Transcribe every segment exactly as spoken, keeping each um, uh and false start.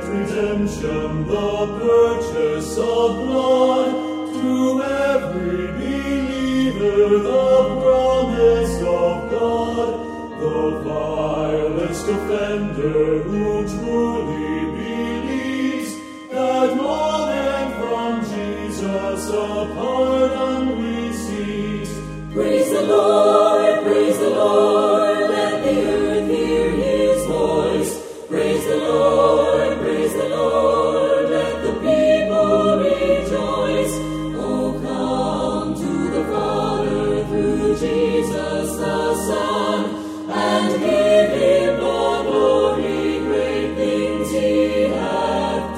perfect redemption, the purchase of blood, to every believer the promise of God, the vilest offender who truly believes that more than from Jesus a pardon receives. Praise the Lord, praise the Lord, let the earth hear his voice. Praise the Lord, praise the Lord, let the people rejoice. Oh, come to the Father through Jesus the Son, and give him all glory, great things he hath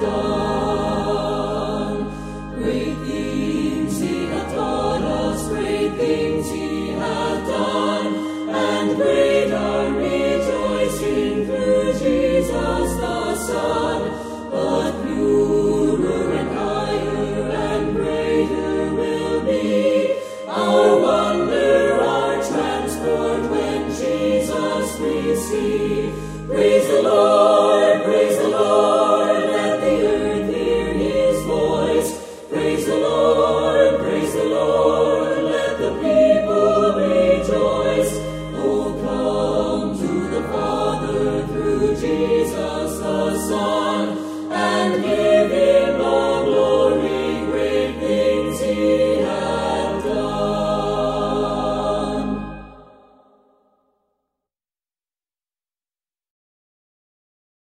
done. Great things he hath taught us, great things he hath done, and great our rejoicing through Jesus the Son. But purer and higher and greater will be our wonder, our transport when Jesus we see. Praise the Lord.